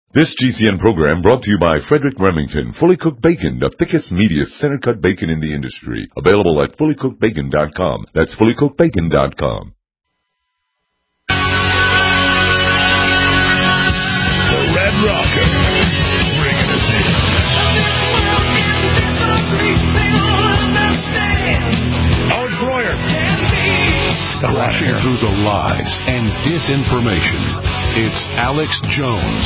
This GCN program brought to you by Frederick Remington, Fully Cooked Bacon, the thickest, meatiest, center-cut bacon in the industry. Available at fullycookedbacon.com. That's fullycookedbacon.com. The Red Rocker, bringing us in. Alex Royer. Crashing through the lies and disinformation. It's Alex Jones.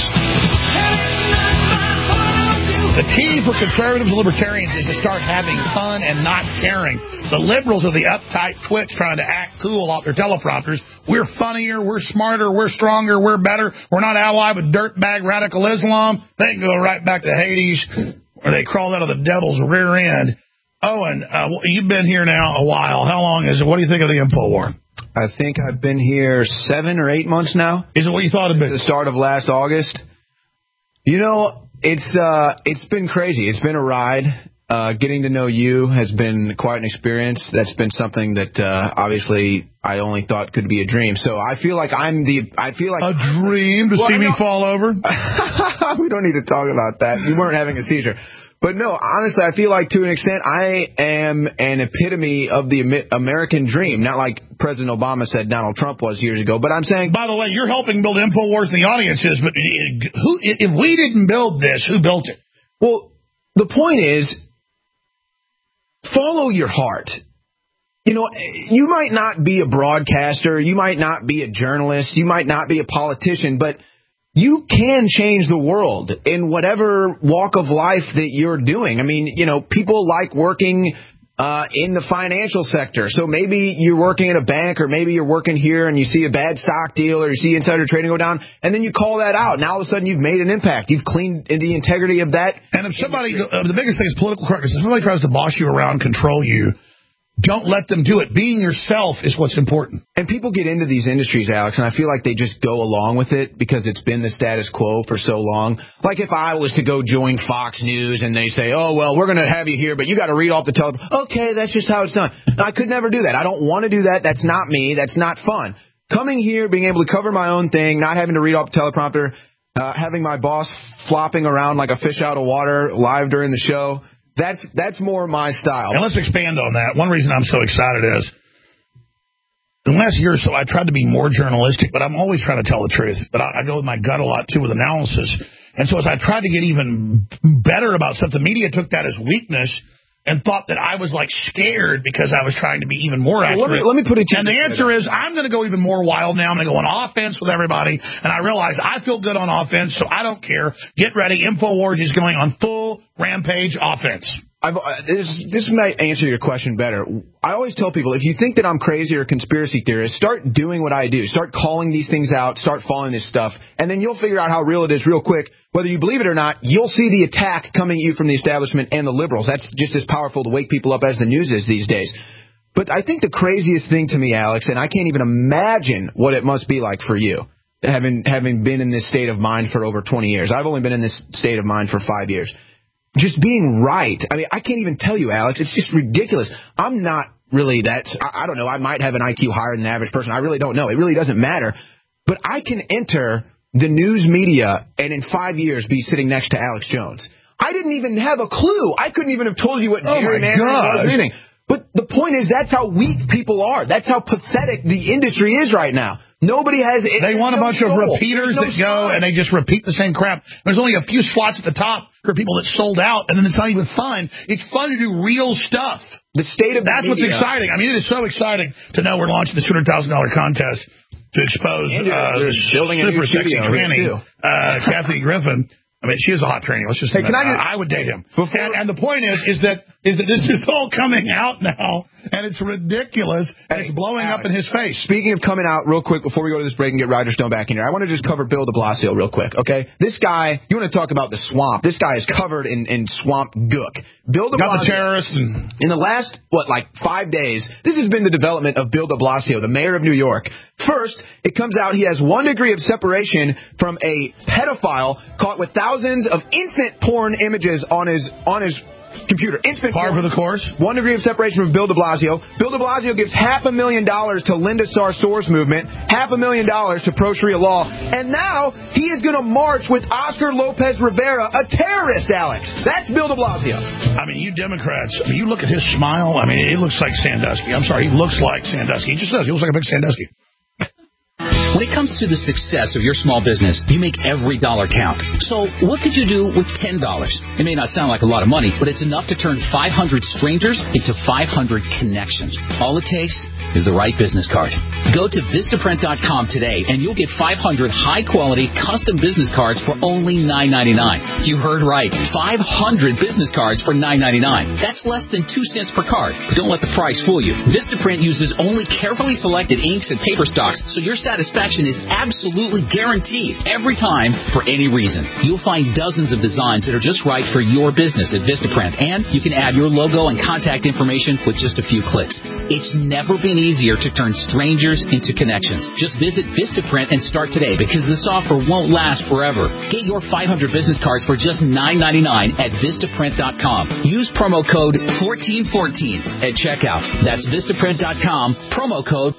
The key for conservatives and libertarians is to start having fun and not caring. The liberals are the uptight twits trying to act cool off their teleprompters. We're funnier, we're smarter, we're stronger, we're better. We're not allied with dirtbag radical Islam. They can go right back to Hades, where they crawled out of the devil's rear end. Owen, you've been here now a while. How long is it? What do you think of the InfoWar? I think I've been here 7 or 8 months now. Is it what you thought it'd be? The start of last August. You know, it's been crazy. It's been a ride. Getting to know you has been quite an experience. That's been something that obviously I only thought could be a dream. So I feel like a dream to see me fall over. We don't need to talk about that. You weren't having a seizure. But no, honestly, I feel like to an extent I am an epitome of the American dream. Not like President Obama said Donald Trump was years ago, but I'm saying... By the way, you're helping build InfoWars in the audiences, but if we didn't build this, who built it? Well, the point is, follow your heart. You know, you might not be a broadcaster, you might not be a journalist, you might not be a politician, but... you can change the world in whatever walk of life that you're doing. I mean, you know, people like working in the financial sector. So maybe you're working at a bank, or maybe you're working here and you see a bad stock deal or you see insider trading go down, and then you call that out. Now all of a sudden you've made an impact. You've cleaned the integrity of that. And if somebody, the biggest thing is political correctness. If somebody tries to boss you around, control you, don't let them do it. Being yourself is what's important. And people get into these industries, Alex, and I feel like they just go along with it because it's been the status quo for so long. Like if I was to go join Fox News and they say, oh, well, we're going to have you here, but you got to read off the teleprompter. Okay, that's just how it's done. I could never do that. I don't want to do that. That's not me. That's not fun. Coming here, being able to cover my own thing, not having to read off the teleprompter, having my boss flopping around like a fish out of water live during the show, that's more my style. And let's expand on that. One reason I'm so excited is, in the last year or so, I tried to be more journalistic, but I'm always trying to tell the truth. But I go with my gut a lot, too, with analysis. And so as I tried to get even better about stuff, the media took that as weakness and thought that I was, like, scared because I was trying to be even more accurate. Well, let me put it to you. And the answer is, I'm going to go even more wild now. I'm going to go on offense with everybody. And I realize I feel good on offense, so I don't care. Get ready. InfoWars is going on full rampage offense. This might answer your question better. I always tell people, if you think that I'm crazy or a conspiracy theorist, start doing what I do. Start calling these things out. Start following this stuff. And then you'll figure out how real it is real quick. Whether you believe it or not, you'll see the attack coming at you from the establishment and the liberals. That's just as powerful to wake people up as the news is these days. But I think the craziest thing to me, Alex, and I can't even imagine what it must be like for you, having been in this state of mind for over 20 years. I've only been in this state of mind for 5 years. Just being right. I mean, I can't even tell you, Alex. It's just ridiculous. I'm not really that. I don't know. I might have an IQ higher than the average person. I really don't know. It really doesn't matter. But I can enter the news media and in 5 years be sitting next to Alex Jones. I didn't even have a clue. I couldn't even have told you what gerrymandering was meaning. But the point is, that's how weak people are. That's how pathetic the industry is right now. Nobody has it. They want a bunch of repeaters that go and they just repeat the same crap. There's only a few slots at the top for people that sold out, and then it's not even fun. It's fun to do real stuff. The state of that's what's exciting. I mean, it is so exciting to know we're launching this $200,000 contest to expose this super sexy tranny, Kathy Griffin. I mean, she is a hot tranny. Let's just say I would date him. And the point is that this is all coming out now, and it's ridiculous, and it's blowing up in his face. Speaking of coming out, real quick, before we go to this break and get Roger Stone back in here, I want to just cover Bill de Blasio real quick, okay? This guy, you want to talk about the swamp. This guy is covered in swamp gook. Bill de Blasio, got the terrorists. In the last, 5 days, this has been the development of Bill de Blasio, the mayor of New York. First, it comes out he has 1 degree of separation from a pedophile caught with thousands of infant porn images on his Computer. Instant Par for the course. 1 degree of separation from Bill de Blasio. Bill de Blasio gives $500,000 to Linda Sarsour's movement, $500,000 to Pro Sharia law, and now he is going to march with Oscar Lopez Rivera, a terrorist, Alex. That's Bill de Blasio. I mean, you Democrats, you look at his smile, it looks like Sandusky. I'm sorry, he looks like Sandusky. He just does. He looks like a big Sandusky. When it comes to the success of your small business, you make every dollar count. So what could you do with $10? It may not sound like a lot of money, but it's enough to turn 500 strangers into 500 connections. All it takes is the right business card. Go to Vistaprint.com today, and you'll get 500 high-quality custom business cards for only $9.99. You heard right. 500 business cards for $9.99. That's less than 2 cents per card. But don't let the price fool you. Vistaprint uses only carefully selected inks and paper stocks, so your satisfaction is absolutely guaranteed every time for any reason. You'll find dozens of designs that are just right for your business at Vistaprint, and you can add your logo and contact information with just a few clicks. It's never been easier to turn strangers into connections. Just visit Vistaprint and start today, because this offer won't last forever. Get your 500 business cards for just $9.99 at Vistaprint.com. Use promo code 1414 at checkout. That's Vistaprint.com, promo code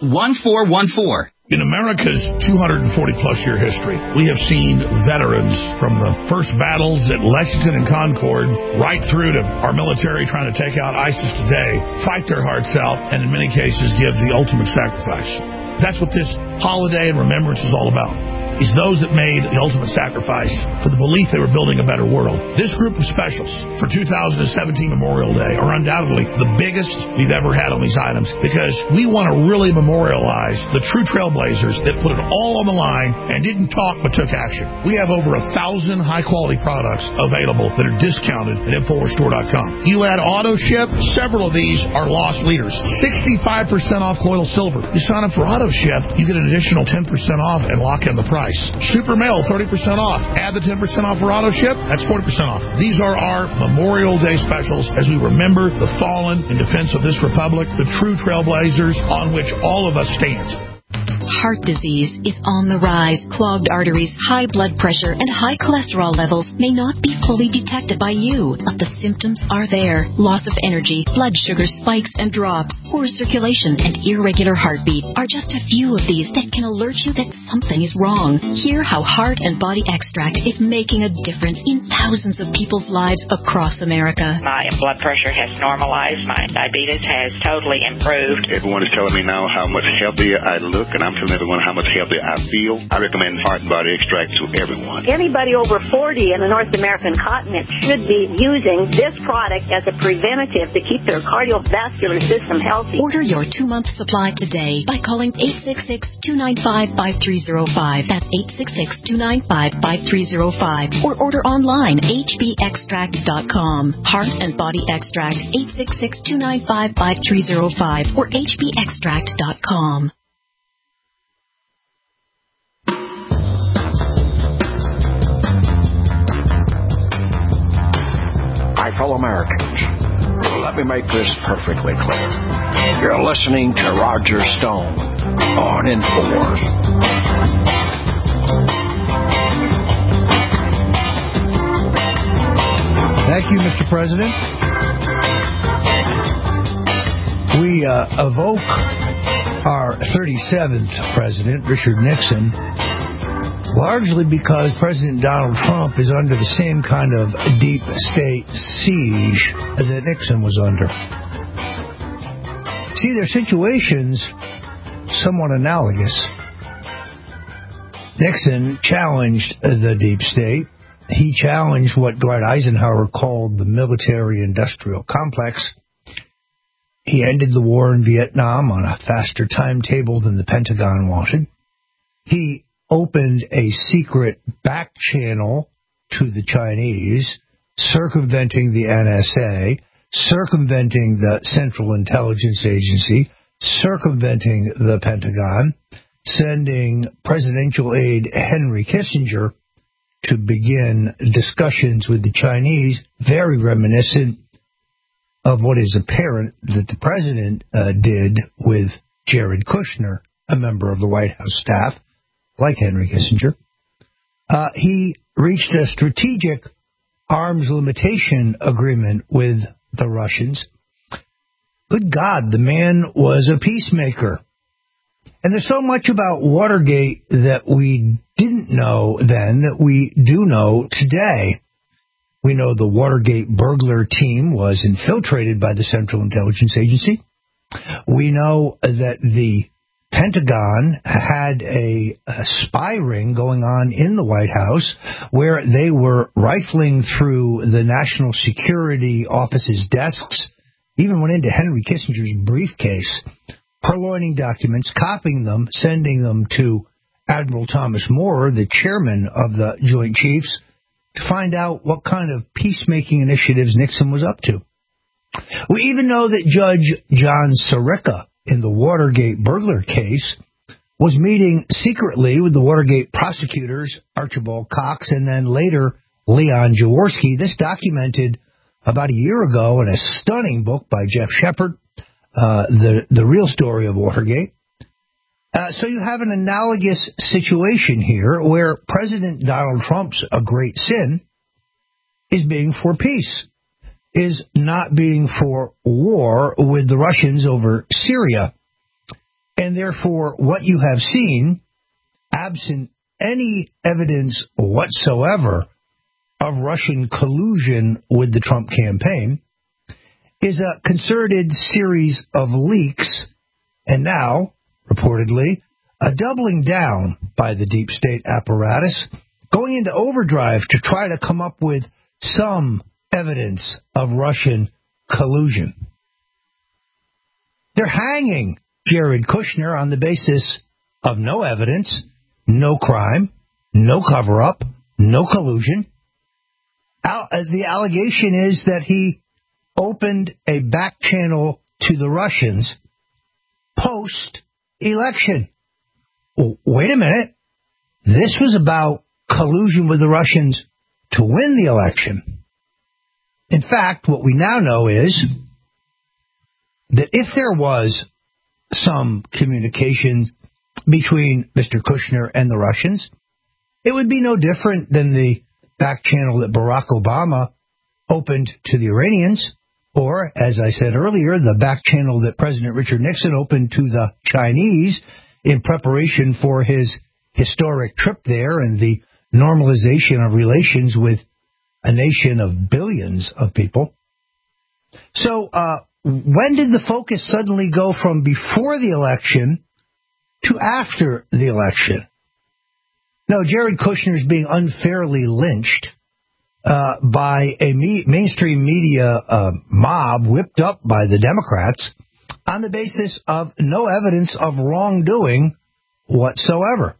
1414. In America's 240-plus year history, we have seen veterans from the first battles at Lexington and Concord right through to our military trying to take out ISIS today, fight their hearts out, and in many cases give the ultimate sacrifice. That's what this holiday and remembrance is all about. Is those that made the ultimate sacrifice for the belief they were building a better world. This group of specials for 2017 Memorial Day are undoubtedly the biggest we've ever had on these items, because we want to really memorialize the true trailblazers that put it all on the line and didn't talk but took action. We have over 1,000 high-quality products available that are discounted at InfoWarsStore.com. You add auto ship, several of these are loss leaders. 65% off colloidal silver. You sign up for auto ship, you get an additional 10% off and lock in the price. Super Mail, 30% off. Add the 10% off for auto ship, that's 40% off. These are our Memorial Day specials as we remember the fallen in defense of this republic, the true trailblazers on which all of us stand. Heart disease is on the rise. Clogged arteries, high blood pressure, and high cholesterol levels may not be fully detected by you, but the symptoms are there. Loss of energy, blood sugar spikes and drops, poor circulation, and irregular heartbeat are just a few of these that can alert you that something is wrong. Hear how Heart and Body Extract is making a difference in thousands of people's lives across America. My blood pressure has normalized. My diabetes has totally improved. Everyone is telling me now how much healthier I look, and I'm telling everyone how much healthier I feel. I recommend Heart and Body Extract to everyone. Anybody over 40 in the North American continent should be using this product as a preventative to keep their cardiovascular system healthy. Order your 2-month supply today by calling 866-295-5305. That's 866-295-5305. Or order online, hbextract.com. Heart and Body Extract, 866-295-5305 or hbextract.com. My fellow Americans, let me make this perfectly clear. You're listening to Roger Stone on InfoWars. Thank you, Mr. President. We evoke our 37th president, Richard Nixon, largely because President Donald Trump is under the same kind of deep state siege that Nixon was under. See, their situations somewhat analogous. Nixon challenged the deep state. He challenged what Dwight Eisenhower called the military-industrial complex. He ended the war in Vietnam on a faster timetable than the Pentagon wanted. He opened a secret back channel to the Chinese, circumventing the NSA, circumventing the Central Intelligence Agency, circumventing the Pentagon, sending presidential aide Henry Kissinger to begin discussions with the Chinese, very reminiscent of what is apparent that the president did with Jared Kushner, a member of the White House staff, like Henry Kissinger. He reached a strategic arms limitation agreement with the Russians. Good God, the man was a peacemaker. And there's so much about Watergate that we didn't know then that we do know today. We know the Watergate burglar team was infiltrated by the Central Intelligence Agency. We know that the Pentagon had a spy ring going on in the White House where they were rifling through the National Security Office's desks, even went into Henry Kissinger's briefcase, purloining documents, copying them, sending them to Admiral Thomas Moore, the chairman of the Joint Chiefs, to find out what kind of peacemaking initiatives Nixon was up to. We even know that Judge John Sirica in the Watergate burglar case was meeting secretly with the Watergate prosecutors, Archibald Cox, and then later Leon Jaworski. This documented about a year ago in a stunning book by Jeff Shepard, The Real Story of Watergate. So you have an analogous situation here where President Donald Trump's a great sin is being for peace, is not being for war with the Russians over Syria. And therefore, what you have seen, absent any evidence whatsoever of Russian collusion with the Trump campaign, is a concerted series of leaks, and now, reportedly, a doubling down by the deep state apparatus, going into overdrive to try to come up with some evidence of Russian collusion. They're hanging Jared Kushner on the basis of no evidence, no crime, no cover-up, no collusion. The allegation is that he opened a back channel to the Russians post-election. Well, wait a minute. This was about collusion with the Russians to win the election. In fact, what we now know is that if there was some communication between Mr. Kushner and the Russians, it would be no different than the back channel that Barack Obama opened to the Iranians, or, as I said earlier, the back channel that President Richard Nixon opened to the Chinese in preparation for his historic trip there and the normalization of relations with a nation of billions of people. So, when did the focus suddenly go from before the election to after the election? No, Jared Kushner is being unfairly lynched by a mainstream media mob whipped up by the Democrats on the basis of no evidence of wrongdoing whatsoever.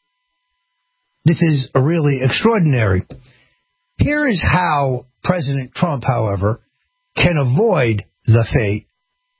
This is really extraordinary. Here is how President Trump, however, can avoid the fate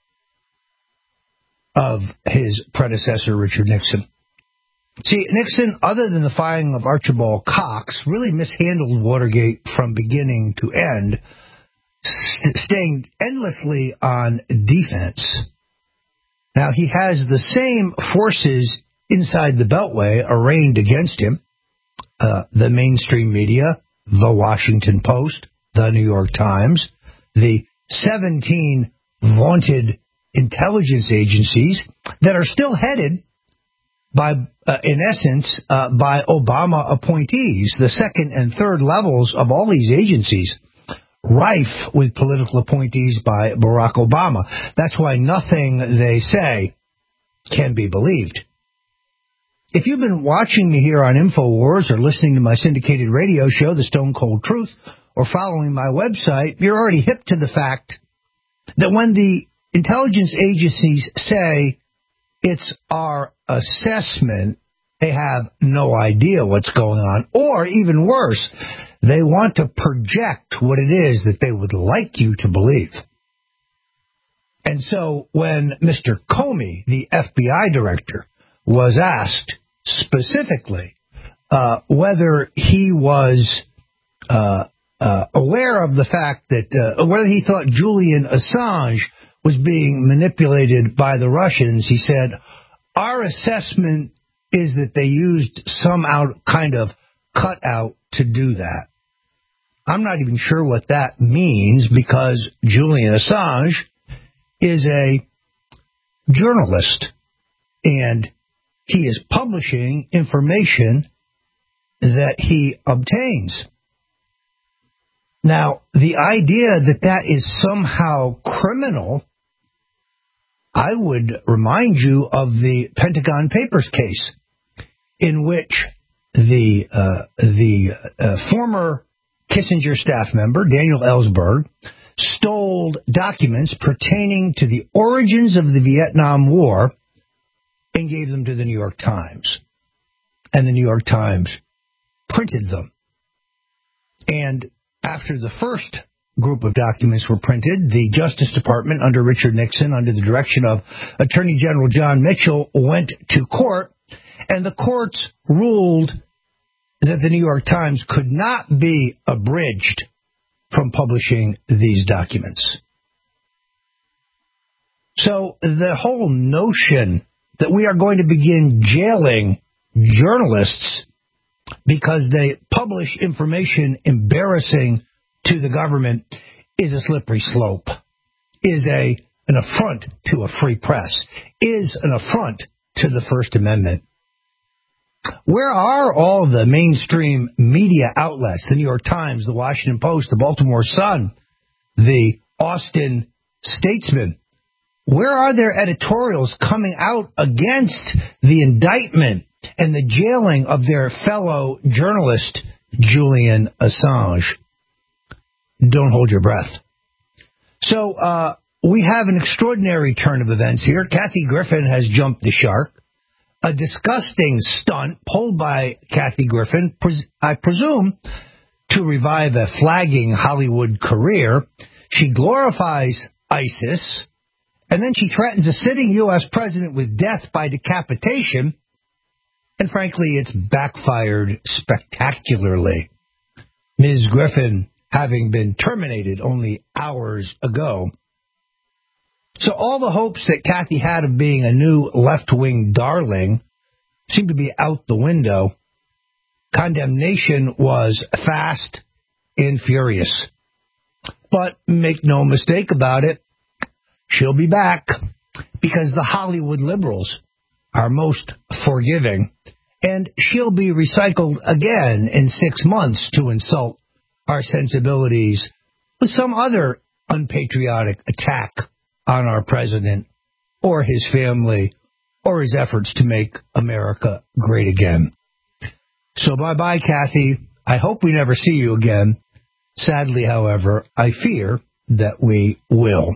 of his predecessor, Richard Nixon. See, Nixon, other than the firing of Archibald Cox, really mishandled Watergate from beginning to end, staying endlessly on defense. Now, he has the same forces inside the Beltway arraigned against him, the mainstream media, the Washington Post, the New York Times, the 17 vaunted intelligence agencies that are still headed by, in essence, by Obama appointees, the second and third levels of all these agencies, rife with political appointees by Barack Obama. That's why nothing they say can be believed. If you've been watching me here on InfoWars or listening to my syndicated radio show, The Stone Cold Truth, or following my website, you're already hip to the fact that when the intelligence agencies say it's our assessment, they have no idea what's going on. Or, even worse, they want to project what it is that they would like you to believe. And so when Mr. Comey, the FBI director, was asked specifically whether he was aware of the fact that, whether he thought Julian Assange was being manipulated by the Russians, he said, our assessment is that they used some kind of cutout to do that. I'm not even sure what that means because Julian Assange is a journalist and he is publishing information that he obtains. Now, the idea that that is somehow criminal, I would remind you of the Pentagon Papers case, in which the former Kissinger staff member, Daniel Ellsberg, stole documents pertaining to the origins of the Vietnam War and gave them to the New York Times. And the New York Times printed them. And after the first group of documents were printed, the Justice Department under Richard Nixon, under the direction of Attorney General John Mitchell, went to court, and the courts ruled that the New York Times could not be abridged from publishing these documents. So the whole notion that we are going to begin jailing journalists because they publish information embarrassing to the government is a slippery slope, is an affront to a free press, is an affront to the First Amendment. Where are all the mainstream media outlets, the New York Times, the Washington Post, the Baltimore Sun, the Austin Statesman? Where are their editorials coming out against the indictment and the jailing of their fellow journalist, Julian Assange? Don't hold your breath. So we have an extraordinary turn of events here. Kathy Griffin has jumped the shark. A disgusting stunt pulled by Kathy Griffin, I presume, to revive a flagging Hollywood career. She glorifies ISIS, and then she threatens a sitting U.S. president with death by decapitation, and frankly, it's backfired spectacularly. Ms. Griffin having been terminated only hours ago. So all the hopes that Kathy had of being a new left-wing darling seem to be out the window. Condemnation was fast and furious. But make no mistake about it, she'll be back because the Hollywood liberals are most forgiving, and she'll be recycled again in 6 months to insult our sensibilities with some other unpatriotic attack on our president or his family or his efforts to make America great again. So bye-bye, Kathy. I hope we never see you again. Sadly, however, I fear that we will.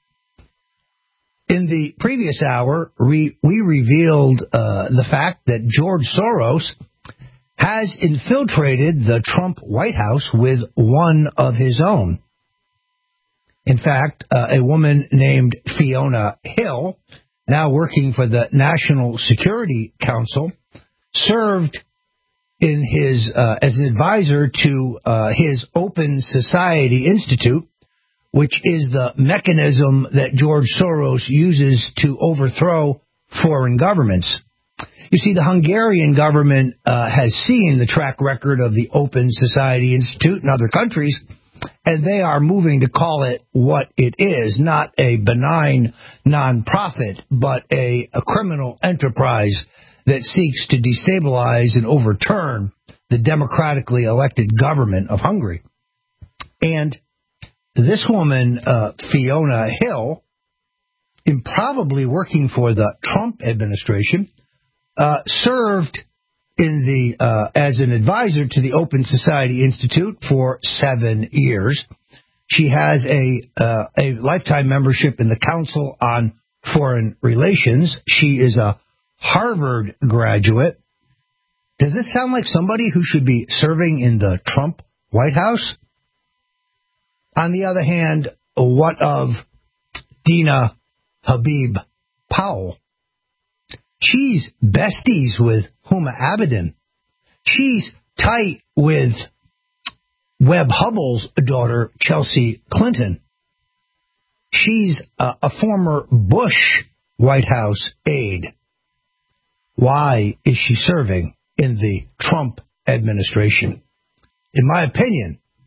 In the previous hour, we revealed the fact that George Soros has infiltrated the Trump White House with one of his own. In fact, a woman named Fiona Hill, now working for the National Security Council, served in his as an advisor to his Open Society Institute, which is the mechanism that George Soros uses to overthrow foreign governments. You see, the Hungarian government has seen the track record of the Open Society Institute in other countries, and they are moving to call it what it is, not a benign nonprofit, but a criminal enterprise that seeks to destabilize and overturn the democratically elected government of Hungary. And this woman, Fiona Hill, improbably working for the Trump administration, served in the as an advisor to the Open Society Institute for 7 years. She has a lifetime membership in the Council on Foreign Relations. She is a Harvard graduate. Does this sound like somebody who should be serving in the Trump White House? On the other hand, what of Dina Habib Powell? She's besties with Huma Abedin. She's tight with Webb Hubbell's daughter, Chelsea Clinton. She's a former Bush White House aide. Why is she serving in the Trump administration? In my opinion,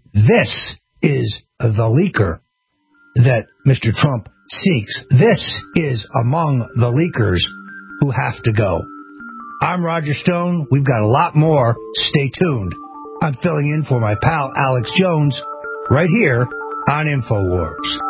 This is the leaker that Mr. Trump seeks. This is among the leakers who have to go. I'm Roger Stone. We've got a lot more. Stay tuned. I'm filling in for my pal Alex Jones right here on InfoWars.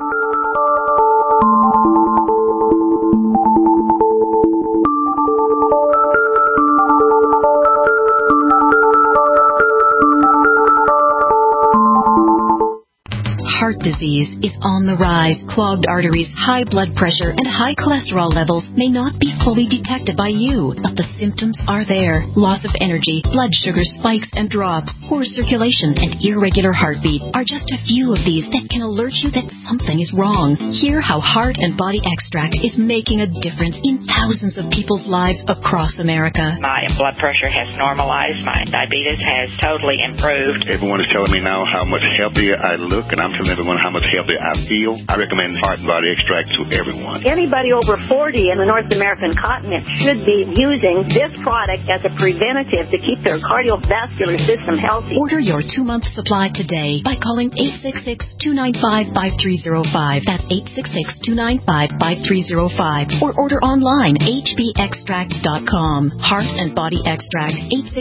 Heart disease is on the rise. Clogged arteries, high blood pressure, and high cholesterol levels may not be fully detected by you, but the symptoms are there. Loss of energy, blood sugar spikes and drops, poor circulation, and irregular heartbeat are just a few of these that can alert you that something is wrong. Hear how Heart and Body Extract is making a difference in thousands of people's lives across America. My blood pressure has normalized. My diabetes has totally improved. Everyone is telling me now how much healthier I look, and I'm telling everyone how much healthier I feel. I recommend Heart and Body Extract to everyone. Anybody over 40 in the North American continent should be using this product as a preventative to keep their cardiovascular system healthy. Order your 2-month supply today by calling 866-295-5305. That's 866-295-5305. Or order online, hbextract.com. Heart and Body Extract,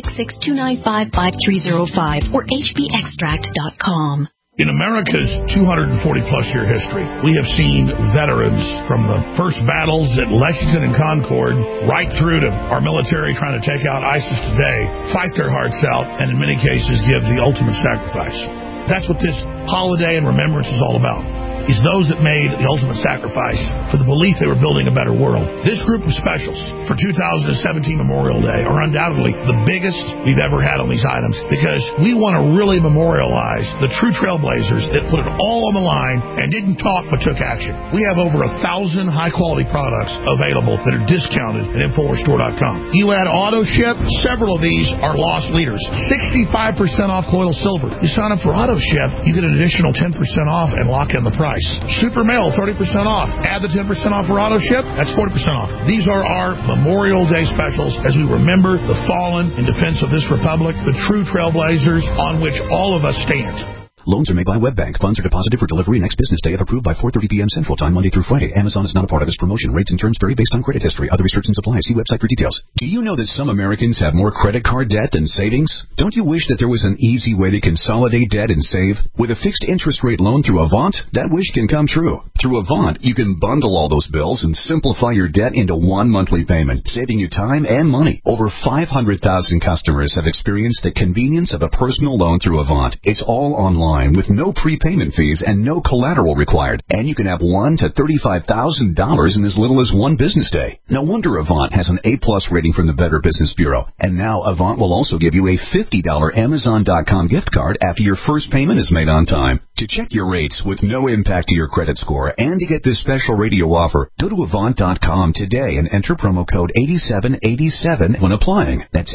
866-295-5305 or hbextract.com. In America's 240-plus year history, we have seen veterans from the first battles at Lexington and Concord right through to our military trying to take out ISIS today, fight their hearts out, and in many cases give the ultimate sacrifice. That's what this holiday and remembrance is all about, is those that made the ultimate sacrifice for the belief they were building a better world. This group of specials for 2017 Memorial Day are undoubtedly the biggest we've ever had on these items, because we want to really memorialize the true trailblazers that put it all on the line and didn't talk but took action. We have over 1,000 high-quality products available that are discounted at InfoWarsStore.com. You add auto ship, several of these are loss leaders. 65% off colloidal silver. You sign up for auto ship, you get an additional 10% off and lock in the price. Super Mail, 30% off. Add the 10% off for auto ship, that's 40% off. These are our Memorial Day specials as we remember the fallen in defense of this republic, the true trailblazers on which all of us stand. Loans are made by WebBank. Funds are deposited for delivery next business day if approved by 4:30 p.m. Central Time, Monday through Friday. Amazon is not a part of this promotion. Rates and terms vary based on credit history. Other restrictions apply. See website for details. Do you know that some Americans have more credit card debt than savings? Don't you wish that there was an easy way to consolidate debt and save? With a fixed interest rate loan through Avant, that wish can come true. Through Avant, you can bundle all those bills and simplify your debt into one monthly payment, saving you time and money. Over 500,000 customers have experienced the convenience of a personal loan through Avant. It's all online with no prepayment fees and no collateral required. And you can have $1,000 to $35,000 in as little as one business day. No wonder Avant has an A-plus rating from the Better Business Bureau. And now Avant will also give you a $50 Amazon.com gift card after your first payment is made on time. To check your rates with no impact to your credit score and to get this special radio offer, go to Avant.com today and enter promo code 8787 when applying. That's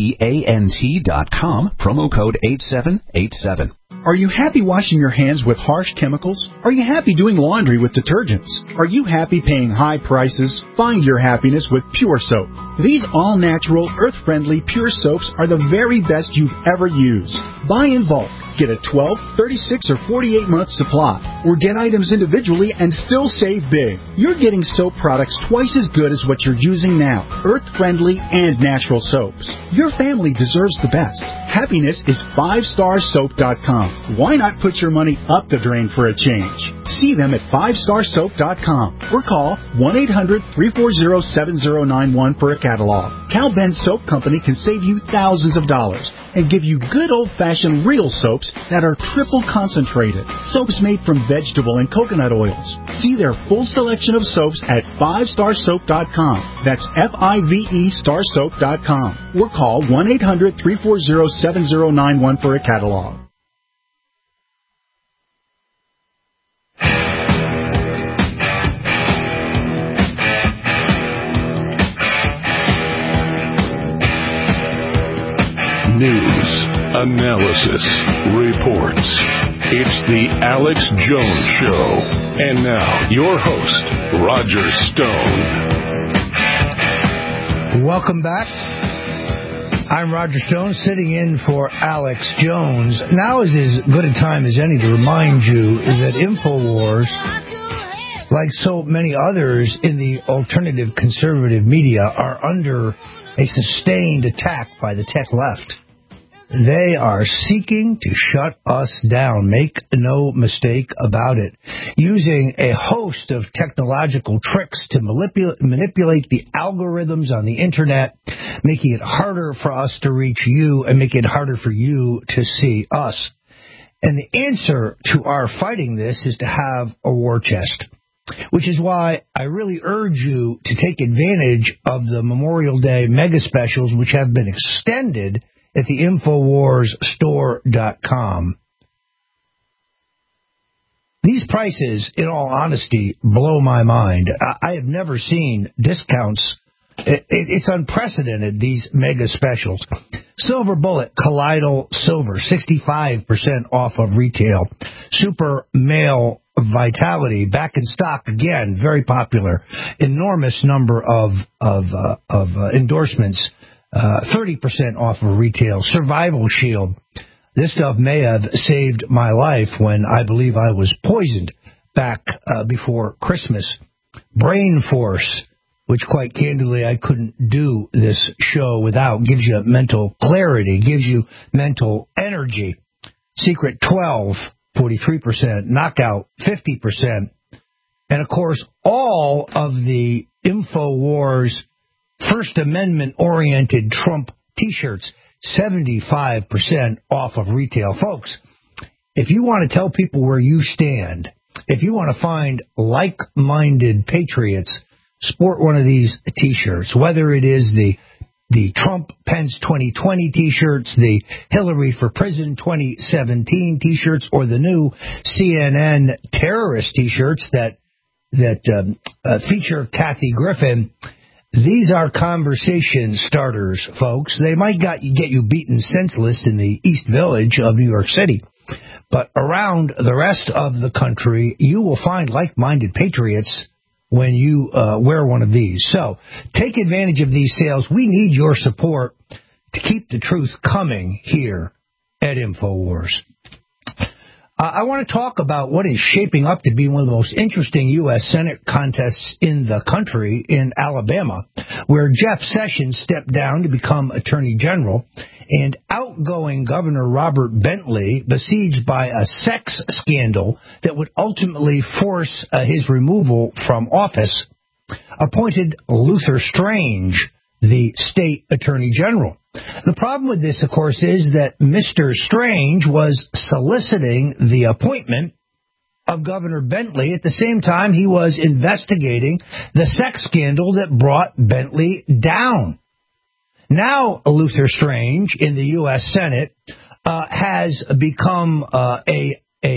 AVANT.com, promo code 8787. Are you happy washing your hands with harsh chemicals? Are you happy doing laundry with detergents? Are you happy paying high prices? Find your happiness with Pure Soap. These all-natural, earth-friendly Pure Soaps are the very best you've ever used. Buy in bulk. Get a 12, 36, or 48-month supply, or get items individually and still save big. You're getting soap products twice as good as what you're using now, earth-friendly and natural soaps. Your family deserves the best. Happiness is 5starsoap.com. Why not put your money up the drain for a change? See them at 5starsoap.com or call 1-800-340-7091 for a catalog. Cal Ben Soap Company can save you thousands of dollars and give you good old-fashioned real soaps that are triple concentrated. Soaps made from vegetable and coconut oils. See their full selection of soaps at 5starsoap.com. That's FIVE starsoap.com. Or call 1-800-340-7091 for a catalog. News, analysis, reports. It's the Alex Jones Show. And now, your host, Roger Stone. Welcome back. I'm Roger Stone, sitting in for Alex Jones. Now is as good a time as any to remind you that InfoWars, like so many others in the alternative conservative media, are under a sustained attack by the tech left. They are seeking to shut us down. Make no mistake about it. Using a host of technological tricks to manipulate the algorithms on the internet, making it harder for us to reach you and making it harder for you to see us. And the answer to our fighting this is to have a war chest, which is why I really urge you to take advantage of the Memorial Day mega specials, which have been extended at the InfoWarsStore.com. These prices, in all honesty, blow my mind. I have never seen discounts. It's unprecedented, these mega specials. Silver Bullet Colloidal Silver, 65% off of retail. Super Male Vitality, back in stock again, very popular. Enormous number of endorsements. 30% off of retail. Survival Shield. This stuff may have saved my life when I believe I was poisoned back before Christmas. Brain Force, which quite candidly I couldn't do this show without. Gives you mental clarity, gives you mental energy. Secret 12, 43%. Knockout, 50%. And of course, all of the InfoWars First Amendment-oriented Trump T-shirts, 75% off of retail. Folks, if you want to tell people where you stand, if you want to find like-minded patriots, sport one of these T-shirts, whether it is the Trump-Pence 2020 T-shirts, the Hillary for Prison 2017 T-shirts, or the new CNN terrorist T-shirts that feature Kathy Griffin. These are conversation starters, folks. They might get you beaten senseless in the East Village of New York City, but around the rest of the country, you will find like-minded patriots when you wear one of these. So take advantage of these sales. We need your support to keep the truth coming here at InfoWars. I want to talk about what is shaping up to be one of the most interesting U.S. Senate contests in the country in Alabama, where Jeff Sessions stepped down to become Attorney General, and outgoing Governor Robert Bentley, besieged by a sex scandal that would ultimately force his removal from office, appointed Luther Strange, the state Attorney General. The problem with this, of course, is that Mr. Strange was soliciting the appointment of Governor Bentley at the same time he was investigating the sex scandal that brought Bentley down. Now, Luther Strange in the U.S. Senate has become a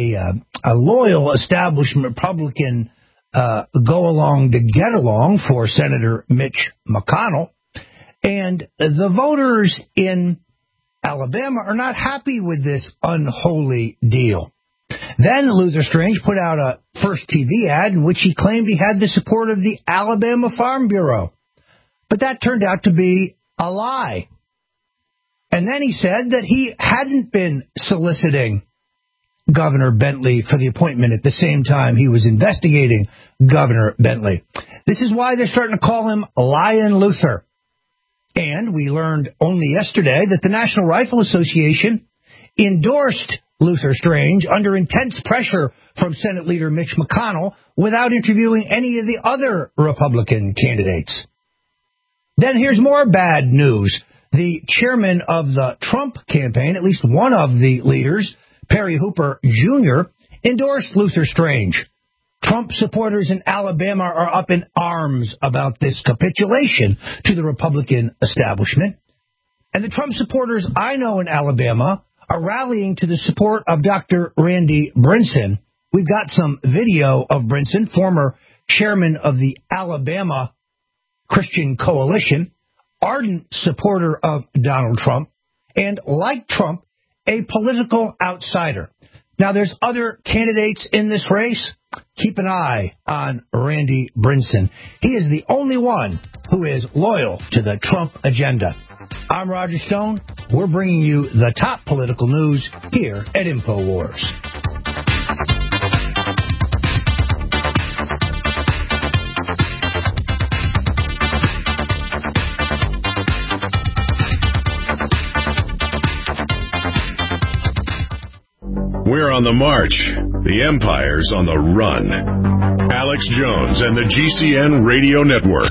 loyal establishment Republican go-along to get along for Senator Mitch McConnell. And the voters in Alabama are not happy with this unholy deal. Then Luther Strange put out a First TV ad in which he claimed he had the support of the Alabama Farm Bureau. But that turned out to be a lie. And then he said that he hadn't been soliciting Governor Bentley for the appointment at the same time he was investigating Governor Bentley. This is why they're starting to call him Lion Luther. And we learned only yesterday that the National Rifle Association endorsed Luther Strange under intense pressure from Senate Leader Mitch McConnell without interviewing any of the other Republican candidates. Then here's more bad news. The chairman of the Trump campaign, at least one of the leaders, Perry Hooper Jr., endorsed Luther Strange. Trump supporters in Alabama are up in arms about this capitulation to the Republican establishment. And the Trump supporters I know in Alabama are rallying to the support of Dr. Randy Brinson. We've got some video of Brinson, former chairman of the Alabama Christian Coalition, ardent supporter of Donald Trump, and like Trump, a political outsider. Now, there's other candidates in this race. keep an eye on Randy Brinson. He is the only one who is loyal to the Trump agenda. I'm Roger Stone. We're bringing you the top political news here at InfoWars. We're on the march. The empire's on the run. Alex Jones and the GCN Radio Network.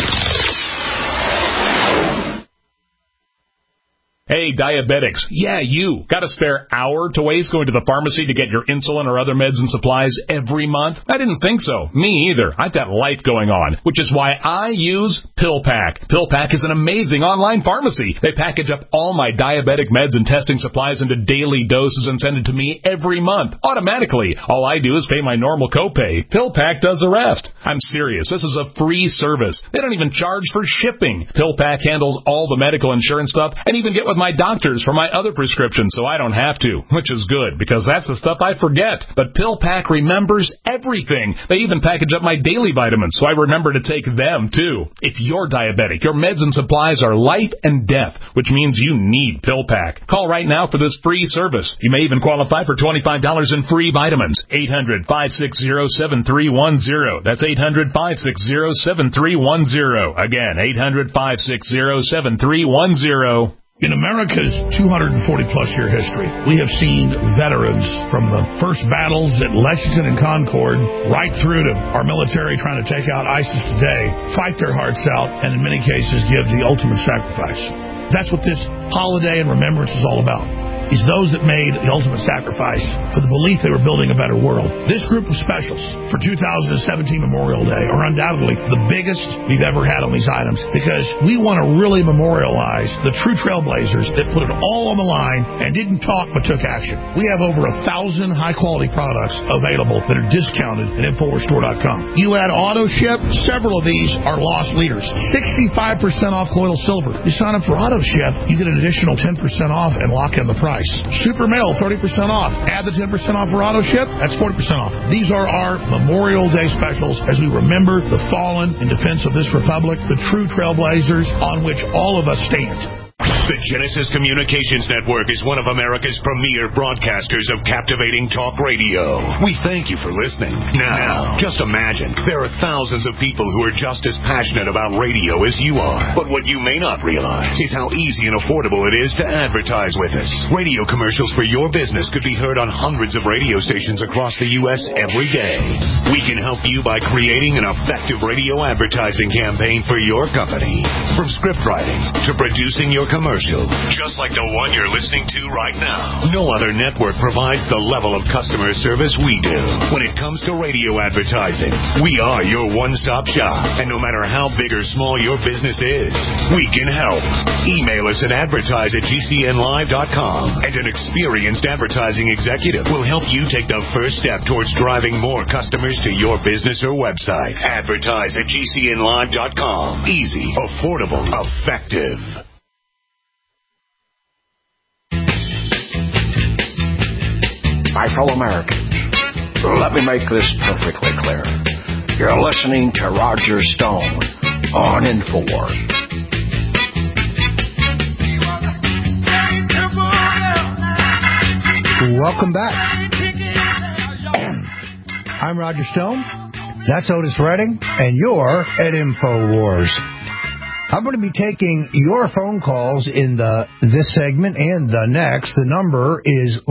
Hey, diabetics. Yeah, you. Got a spare hour to waste going to the pharmacy to get your insulin or other meds and supplies every month? I didn't think so. Me either. I've got life going on, which is why I use PillPack. PillPack is an amazing online pharmacy. They package up all my diabetic meds and testing supplies into daily doses and send it to me every month, automatically. All I do is pay my normal copay. PillPack does the rest. I'm serious. This is a free service. They don't even charge for shipping. PillPack handles all the medical insurance stuff and even get with my doctors for my other prescriptions so I don't have to, which is good because that's the stuff I forget. But PillPack remembers everything. They even package up my daily vitamins so I remember to take them too. If you're diabetic, your meds and supplies are life and death, which means you need PillPack. Call right now for this free service. You may even qualify for $25 in free vitamins. 800-560-7310. That's 800-560-7310. Again, 800-560-7310. In America's 240-plus year history, we have seen veterans from the first battles at Lexington and Concord right through to our military trying to take out ISIS today, fight their hearts out, and in many cases give the ultimate sacrifice. That's what this holiday and remembrance is all about. Is those that made the ultimate sacrifice for the belief they were building a better world. This group of specials for 2017 Memorial Day are undoubtedly the biggest we've ever had on these items because we want to really memorialize the true trailblazers that put it all on the line and didn't talk but took action. We have over 1,000 high-quality products available that are discounted at InfoWarsStore.com. You add AutoShip, several of these are lost leaders. 65% off colloidal silver. You sign up for AutoShip, you get an additional 10% off and lock in the price. Super Mail, 30% off. Add the 10% off for AutoShip, that's 40% off. These are our Memorial Day specials as we remember the fallen in defense of this republic, the true trailblazers on which all of us stand. The Genesis Communications Network is one of America's premier broadcasters of captivating talk radio. We thank you for listening. Now, just imagine, there are thousands of people who are just as passionate about radio as you are. But what you may not realize is how easy and affordable it is to advertise with us. Radio commercials for your business could be heard on hundreds of radio stations across the U.S. every day. We can help you by creating an effective radio advertising campaign for your company. From script writing to producing your commercial, just like the one you're listening to right now. No other network provides the level of customer service we do. When it comes to radio advertising, we are your one-stop shop. And no matter how big or small your business is, we can help. Email us at advertise@gcnlive.com, and an experienced advertising executive will help you take the first step towards driving more customers to your business or website. Advertise@gcnlive.com. Easy, affordable, effective. My fellow Americans, let me make this perfectly clear. You're listening to Roger Stone on InfoWars. Welcome back. I'm Roger Stone. That's Otis Redding, and you're at InfoWars. I'm going to be taking your phone calls in this segment and the next. The number is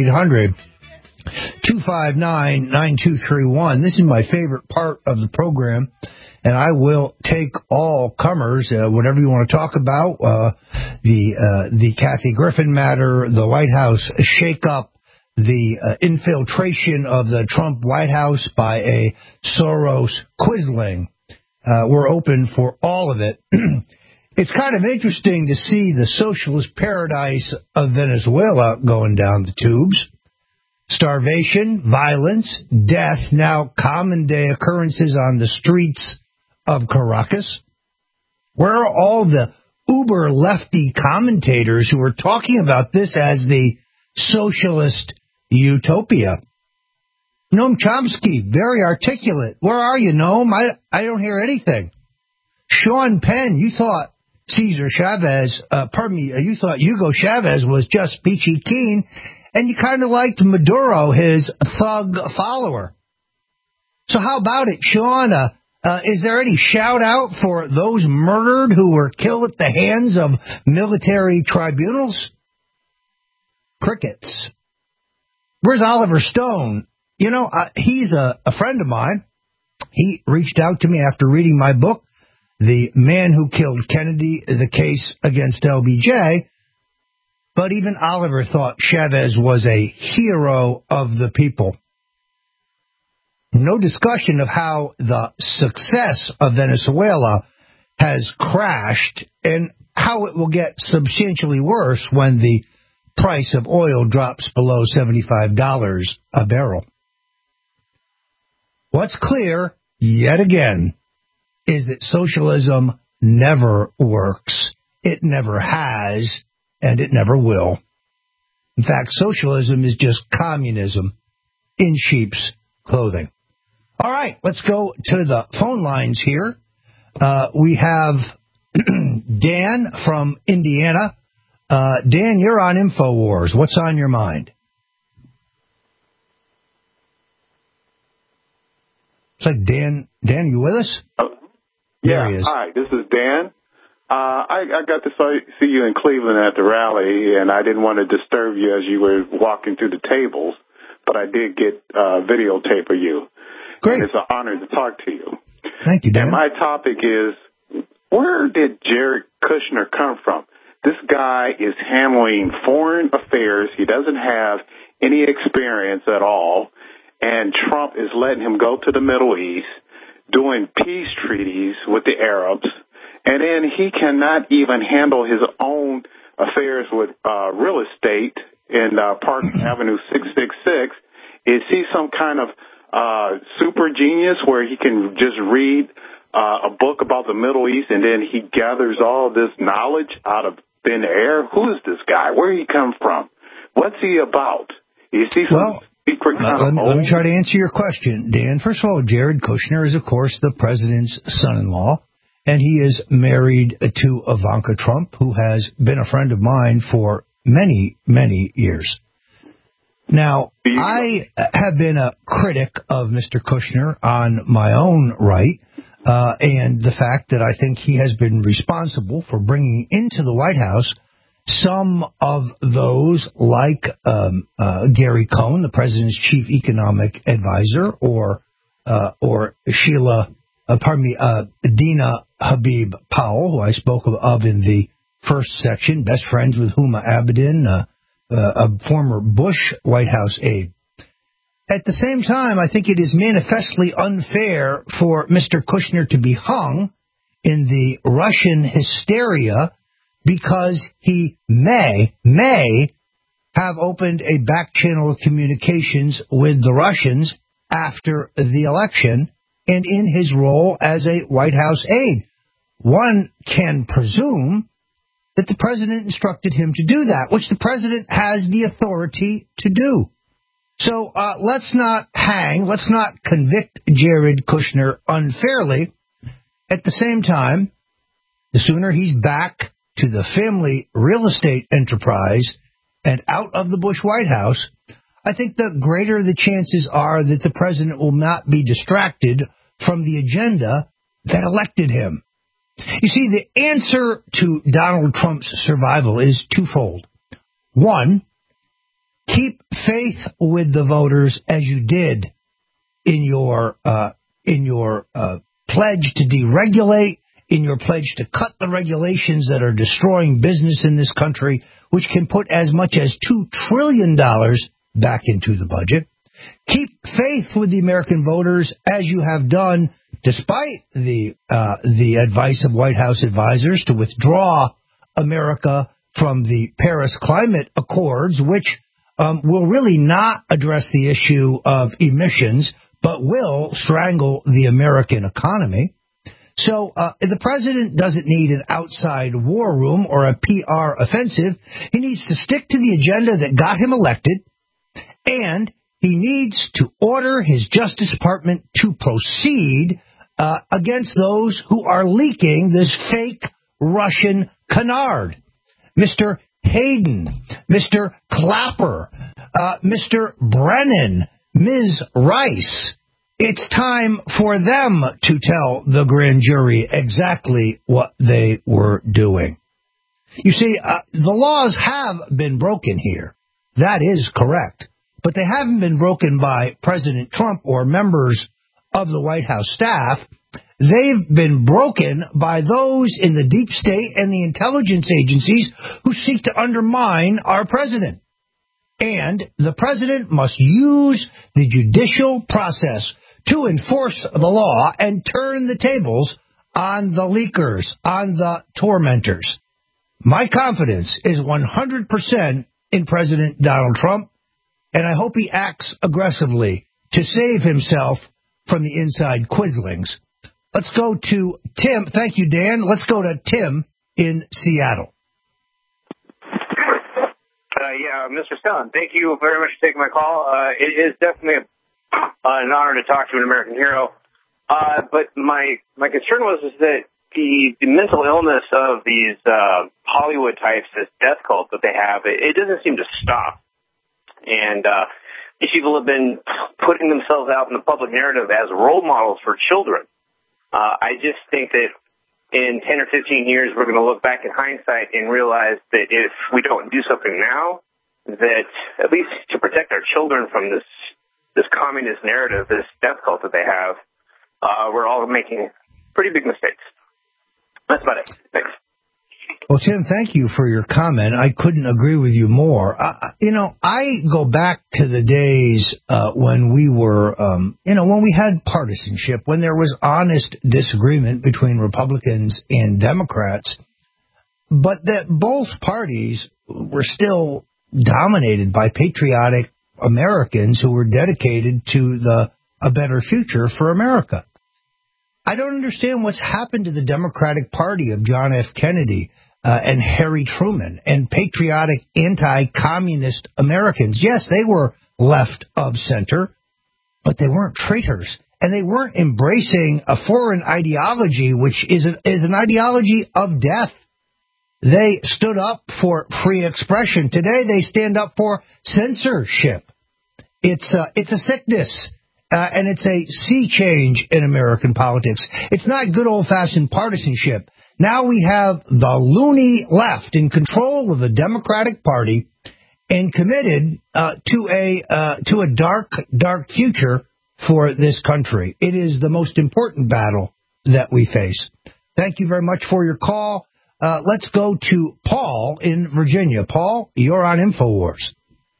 1-800-259-9231. This is my favorite part of the program, and I will take all comers, whatever you want to talk about, the Kathy Griffin matter, the White House shakeup, the infiltration of the Trump White House by a Soros quisling. We're open for all of it. It's kind of interesting to see the socialist paradise of Venezuela going down the tubes. Starvation, violence, death, now common day occurrences on the streets of Caracas. Where are all the uber lefty commentators who are talking about this as the socialist utopia? Noam Chomsky, very articulate. Where are you, Noam? I don't hear anything. Sean Penn, you thought you thought Hugo Chavez was just peachy keen, and you kind of liked Maduro, his thug follower. So how about it, Sean? Is there any shout-out for those murdered who were killed at the hands of military tribunals? Crickets. Where's Oliver Stone? You know, he's a friend of mine. He reached out to me after reading my book, The Man Who Killed Kennedy, The Case Against LBJ. But even Oliver thought Chavez was a hero of the people. No discussion of how the success of Venezuela has crashed and how it will get substantially worse when the price of oil drops below $75 a barrel. What's clear, yet again, is that socialism never works. It never has, and it never will. In fact, socialism is just communism in sheep's clothing. All right, let's go to the phone lines here. We have Dan from Indiana. Dan, you're on InfoWars. What's on your mind? It's like Dan, you with us? Yeah, hi, this is Dan. I got to see you in Cleveland at the rally, and I didn't want to disturb you as you were walking through the tables, but I did get videotape of you. Great. And it's an honor to talk to you. Thank you, Dan. And my topic is, where did Jared Kushner come from? This guy is handling foreign affairs. He doesn't have any experience at all. And Trump is letting him go to the Middle East, doing peace treaties with the Arabs. And then he cannot even handle his own affairs with real estate in Park Avenue 666. Is he some kind of super genius where he can just read a book about the Middle East and then he gathers all this knowledge out of thin air? Who is this guy? Where did he come from? What's he about? Is he some secret kind of let me try to answer your question, Dan. First of all, Jared Kushner is, of course, the president's son-in-law, and he is married to Ivanka Trump, who has been a friend of mine for many, many years. Now, I have been a critic of Mr. Kushner on my own right, and the fact that I think he has been responsible for bringing into the White House some of those like Gary Cohn, the president's chief economic advisor, or Dina Habib Powell, who I spoke of in the first section, best friends with Huma Abedin, a former Bush White House aide. At the same time, I think it is manifestly unfair for Mr. Kushner to be hung in the Russian hysteria because he may have opened a back channel of communications with the Russians after the election and in his role as a White House aide. One can presume that the president instructed him to do that, which the president has the authority to do. So let's not convict Jared Kushner unfairly. At the same time, the sooner he's back to the family real estate enterprise and out of the Bush White House, I think the greater the chances are that the president will not be distracted from the agenda that elected him. You see, the answer to Donald Trump's survival is twofold. One, keep faith with the voters as you did in your pledge to deregulate, in your pledge to cut the regulations that are destroying business in this country, which can put as much as $2 trillion back into the budget. Keep faith with the American voters as you have done, despite the advice of White House advisors to withdraw America from the Paris Climate Accords, which will really not address the issue of emissions, but will strangle the American economy. So the president doesn't need an outside war room or a PR offensive. He needs to stick to the agenda that got him elected, and He needs to order his Justice Department to proceed against those who are leaking this fake Russian canard. Mr. Hayden, Mr. Clapper, Mr. Brennan, Ms. Rice. It's time for them to tell the grand jury exactly what they were doing. You see, the laws have been broken here. That is correct. But they haven't been broken by President Trump or members of the White House staff. They've been broken by those in the deep state and the intelligence agencies who seek to undermine our president. And the president must use the judicial process to enforce the law and turn the tables on the leakers, on the tormentors. My confidence is 100% in President Donald Trump, and I hope he acts aggressively to save himself from the inside Quislings. Let's go to Tim. Thank you, Dan. Let's go to Tim in Seattle. Yeah, Mr. Stone, thank you very much for taking my call. It is definitely an honor to talk to an American hero. But my concern was that the mental illness of these Hollywood types, this death cult that they have, it doesn't seem to stop. And these people have been putting themselves out in the public narrative as role models for children. I just think that in 10 or 15 years, we're going to look back in hindsight and realize that if we don't do something now, that at least to protect our children from this communist narrative, this death cult that they have, we're all making pretty big mistakes. That's about it. Thanks. Well, Tim, thank you for your comment. I couldn't agree with you more. I go back to the days when we were, when we had partisanship, when there was honest disagreement between Republicans and Democrats, but that both parties were still dominated by patriotic Americans who were dedicated to a better future for America. I don't understand what's happened to the Democratic Party of John F. Kennedy and Harry Truman and patriotic anti-communist Americans. Yes, they were left of center, but they weren't traitors. And they weren't embracing a foreign ideology, which is an ideology of death. They stood up for free expression. Today, they stand up for censorship. It's a sickness. And it's a sea change in American politics. It's not good old-fashioned partisanship. Now we have the loony left in control of the Democratic Party and committed to a dark, dark future for this country. It is the most important battle that we face. Thank you very much for your call. Let's go to Paul in Virginia. Paul, you're on InfoWars.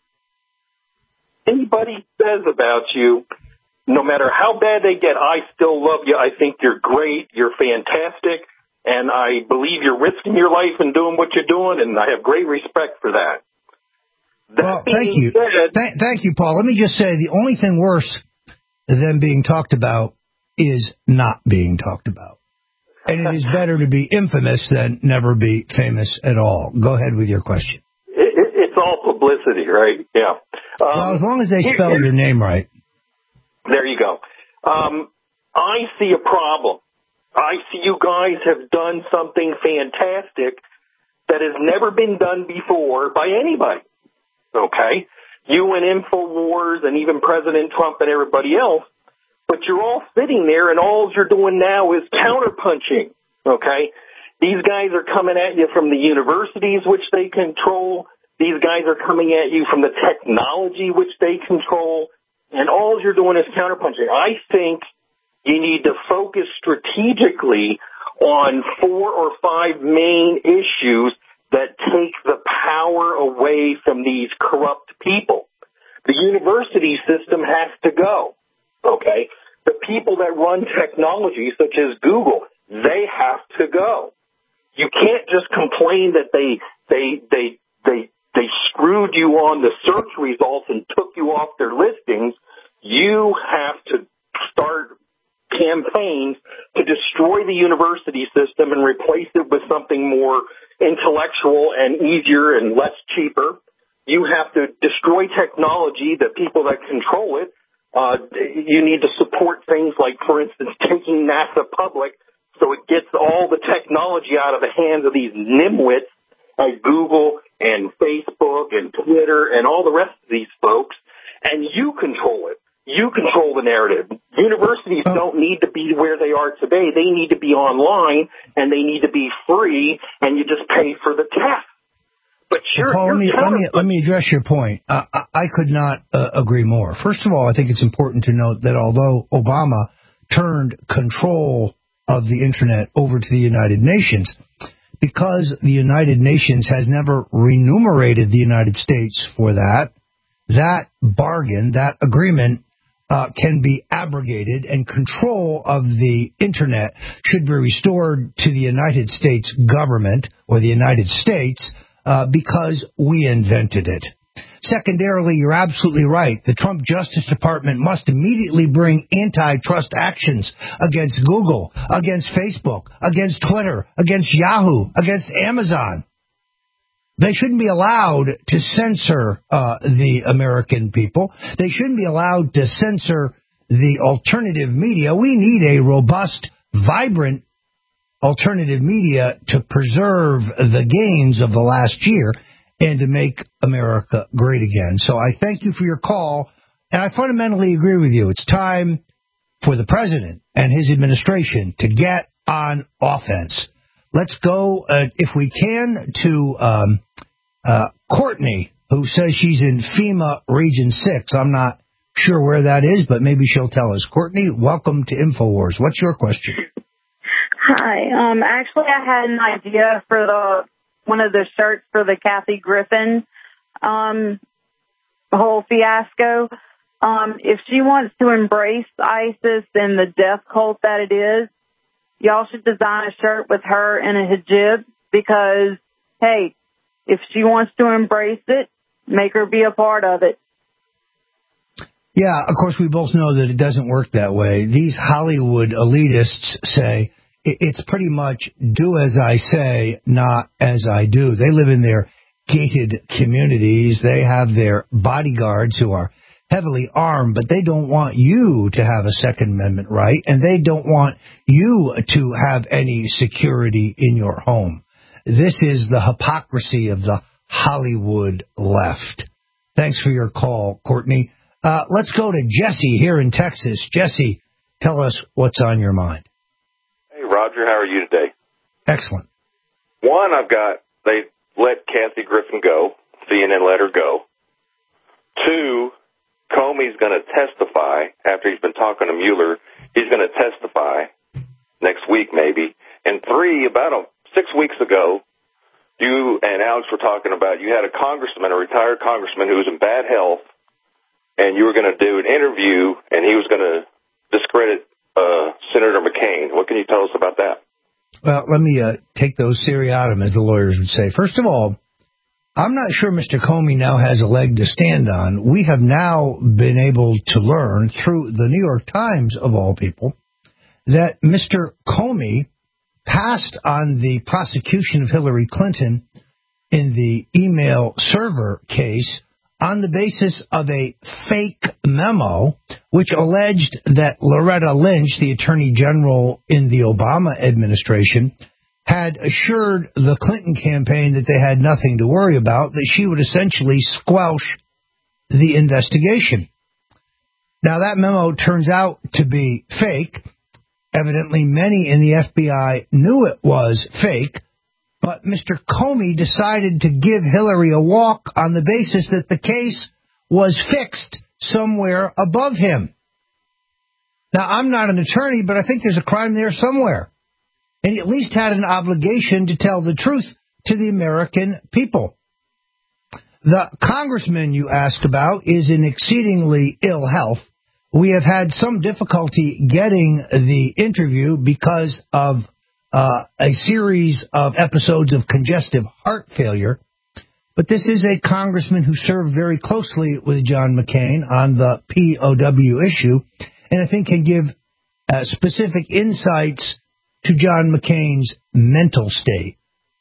Anybody says about you, no matter how bad they get, I still love you. I think you're great. You're fantastic. And I believe you're risking your life and doing what you're doing, and I have great respect for that. Well, thank you. Thank you, Paul. Let me just say the only thing worse than being talked about is not being talked about. And it is better to be infamous than never be famous at all. Go ahead with your question. It's all publicity, right? Yeah. Well, as long as they spell your name right. There you go. I see a problem. I see you guys have done something fantastic that has never been done before by anybody. Okay? You and InfoWars and even President Trump and everybody else, but you're all sitting there and all you're doing now is counterpunching. Okay? These guys are coming at you from the universities, which they control. These guys are coming at you from the technology, which they control. And all you're doing is counterpunching. I think you need to focus strategically on 4 or 5 main issues that take the power away from these corrupt people. The university system has to go. Okay? The people that run technology, such as Google, they have to go. You can't just complain that they screwed you on the search results and took you off their listings. You have to start campaigns to destroy the university system and replace it with something more intellectual and easier and less cheaper. You have to destroy technology, the people that control it. You need to support things like, for instance, taking NASA public so it gets all the technology out of the hands of these nimwits like Google and Facebook and Twitter and all the rest of these folks, and you control it. You control the narrative. Universities don't need to be where they are today. They need to be online, and they need to be free, and you just pay for the test. But Paul, let me address your point. I could not agree more. First of all, I think it's important to note that although Obama turned control of the Internet over to the United Nations, because the United Nations has never remunerated the United States for that bargain, that agreement, can be abrogated, and control of the Internet should be restored to the United States government or the United States because we invented it. Secondarily, you're absolutely right. The Trump Justice Department must immediately bring antitrust actions against Google, against Facebook, against Twitter, against Yahoo, against Amazon. They shouldn't be allowed to censor the American people. They shouldn't be allowed to censor the alternative media. We need a robust, vibrant alternative media to preserve the gains of the last year and to make America great again. So I thank you for your call, and I fundamentally agree with you. It's time for the president and his administration to get on offense. Let's go, if we can, to Courtney, who says she's in FEMA Region 6. I'm not sure where that is, but maybe she'll tell us. Courtney, welcome to InfoWars. What's your question? Hi. Actually, I had an idea for one of the shirts for the Kathy Griffin whole fiasco. If she wants to embrace ISIS and the death cult that it is, y'all should design a shirt with her in a hijab because, hey, if she wants to embrace it, make her be a part of it. Yeah, of course, we both know that it doesn't work that way. These Hollywood elitists say it's pretty much do as I say, not as I do. They live in their gated communities. They have their bodyguards who are heavily armed, but they don't want you to have a Second Amendment right, and they don't want you to have any security in your home. This is the hypocrisy of the Hollywood left. Thanks for your call, Courtney. Let's go to Jesse here in Texas. Jesse, tell us what's on your mind. Hey, Roger, how are you today? Excellent. One, they let Kathy Griffin go. CNN let her go. Two, Comey's going to testify after he's been talking to Mueller. He's going to testify next week maybe. And three, about 6 weeks ago, you and Alex were talking about you had a retired congressman who was in bad health, and you were going to do an interview, and he was going to discredit Senator McCain. What can you tell us about that? Well, let me take those seriatim, as the lawyers would say. First of all, I'm not sure Mr. Comey now has a leg to stand on. We have now been able to learn through the New York Times, of all people, that Mr. Comey passed on the prosecution of Hillary Clinton in the email server case on the basis of a fake memo which alleged that Loretta Lynch, the Attorney General in the Obama administration, had assured the Clinton campaign that they had nothing to worry about, that she would essentially squelch the investigation. Now, that memo turns out to be fake. Evidently, many in the FBI knew it was fake, but Mr. Comey decided to give Hillary a walk on the basis that the case was fixed somewhere above him. Now, I'm not an attorney, but I think there's a crime there somewhere. And he at least had an obligation to tell the truth to the American people. The congressman you asked about is in exceedingly ill health. We have had some difficulty getting the interview because of a series of episodes of congestive heart failure. But this is a congressman who served very closely with John McCain on the POW issue, and I think can give specific insights to John McCain's mental state.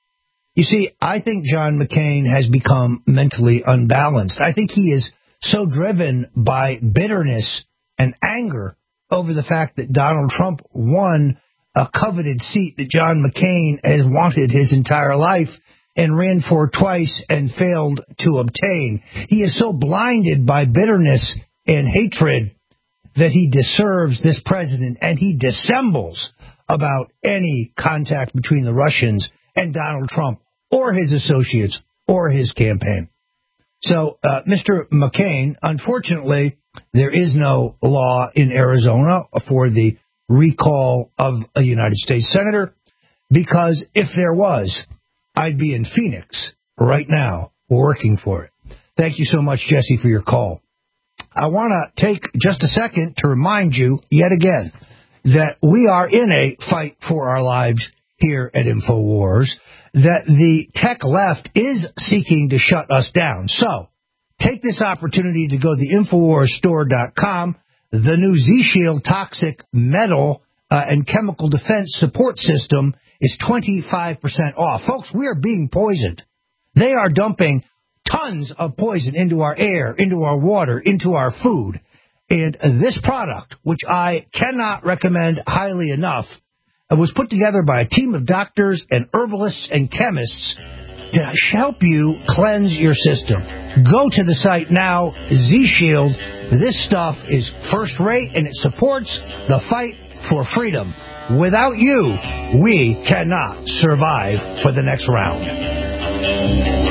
You see, I think John McCain has become mentally unbalanced. I think he is so driven by bitterness and anger over the fact that Donald Trump won a coveted seat that John McCain has wanted his entire life and ran for twice and failed to obtain. He is so blinded by bitterness and hatred that he deserves this president, and he dissembles about any contact between the Russians and Donald Trump or his associates or his campaign. So, Mr. McCain, unfortunately, there is no law in Arizona for the recall of a United States senator, because if there was, I'd be in Phoenix right now working for it. Thank you so much, Jesse, for your call. I want to take just a second to remind you yet again that we are in a fight for our lives here at InfoWars, that the tech left is seeking to shut us down. So take this opportunity to go to the InfoWarsStore.com. The new Z-Shield toxic metal and chemical defense support system is 25% off. Folks, we are being poisoned. They are dumping tons of poison into our air, into our water, into our food. And this product, which I cannot recommend highly enough, was put together by a team of doctors and herbalists and chemists to help you cleanse your system. Go to the site now, Z-Shield. This stuff is first rate, and it supports the fight for freedom. Without you, we cannot survive for the next round.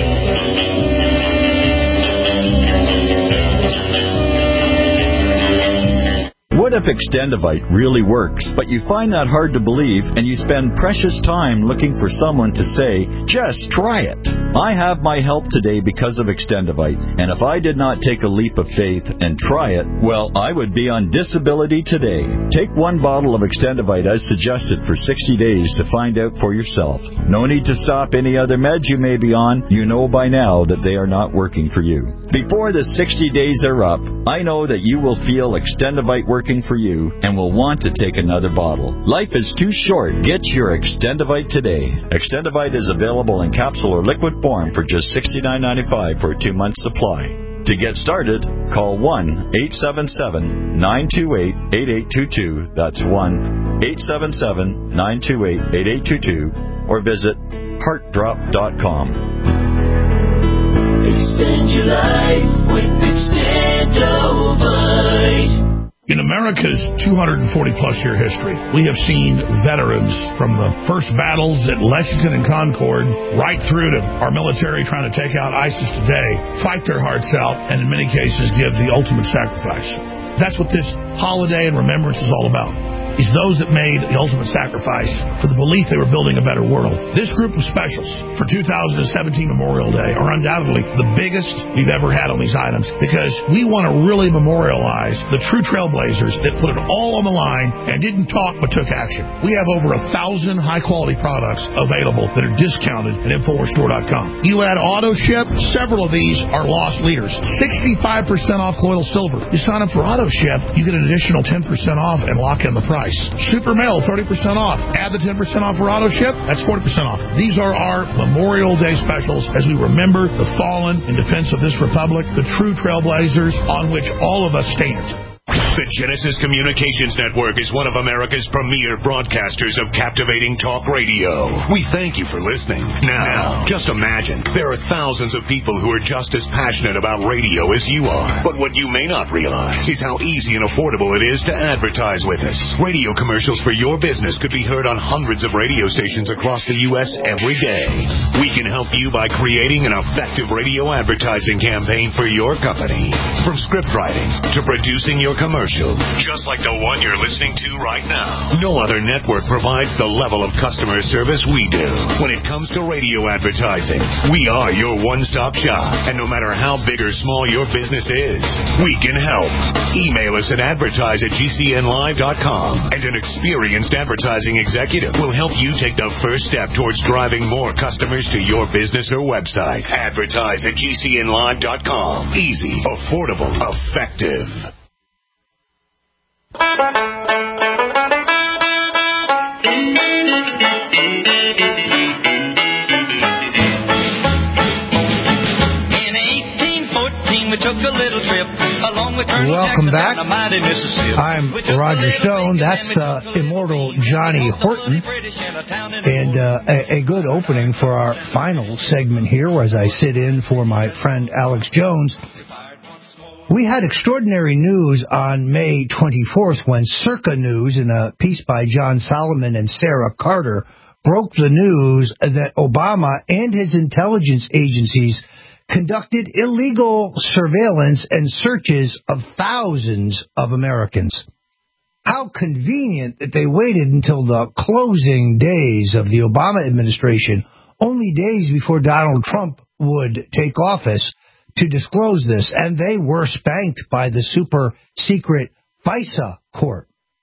What if Extendivite really works, but you find that hard to believe and you spend precious time looking for someone to say, just try it? I have my help today because of Extendivite, and if I did not take a leap of faith and try it, well, I would be on disability today. Take one bottle of Extendivite as suggested for 60 days to find out for yourself. No need to stop any other meds you may be on. You know by now that they are not working for you. Before the 60 days are up, I know that you will feel Extendivite working for you and will want to take another bottle. Life is too short. Get your Extendivite today. Extendivite is available in capsule or liquid form for just $69.95 for a 2-month supply. To get started, call 1-877-928-8822. That's 1-877-928-8822. Or visit heartdrop.com. Extend your life with Extendivite. In America's 240-plus year history, we have seen veterans from the first battles at Lexington and Concord right through to our military trying to take out ISIS today, fight their hearts out, and in many cases give the ultimate sacrifice. That's what this holiday and remembrance is all about. It's those that made the ultimate sacrifice for the belief they were building a better world. This group of specials for 2017 Memorial Day are undoubtedly the biggest we've ever had on these items, because we want to really memorialize the true trailblazers that put it all on the line and didn't talk but took action. We have over 1,000 high-quality products available that are discounted at InfoWarsStore.com. You add auto ship, several of these are lost leaders. 65% off colloidal silver. You sign up for auto ship, you get an additional 10% off and lock in the price. Super Mail, 30% off. Add the 10% off for auto ship, that's 40% off. These are our Memorial Day specials as we remember the fallen in defense of this republic, the true trailblazers on which all of us stand. The Genesis Communications Network is one of America's premier broadcasters of captivating talk radio. We thank you for listening. Now, just imagine, there are thousands of people who are just as passionate about radio as you are. But what you may not realize is how easy and affordable it is to advertise with us. Radio commercials for your business could be heard on hundreds of radio stations across the U.S. every day. We can help you by creating an effective radio advertising campaign for your company. From script writing to producing your commercial, just like the one you're listening to right now. No other network provides the level of customer service we do. When it comes to radio advertising, we are your one-stop shop. And no matter how big or small your business is, we can help. Email us at advertise@gcnlive.com, and an experienced advertising executive will help you take the first step towards driving more customers to your business or website. Advertise@gcnlive.com. Easy, affordable, effective. we took a little trip along with Colonel Welcome Jackson back. down the mighty Mississippi. I'm Roger Stone. That's the immortal Johnny Horton. And a good opening for our final segment here as I sit in for my friend Alex Jones. We had extraordinary news on May 24th when Circa News, in a piece by John Solomon and Sarah Carter, broke the news that Obama and his intelligence agencies conducted illegal surveillance and searches of thousands of Americans. How convenient that they waited until the closing days of the Obama administration, only days before Donald Trump would take office, to disclose this, and they were spanked by the super-secret FISA court.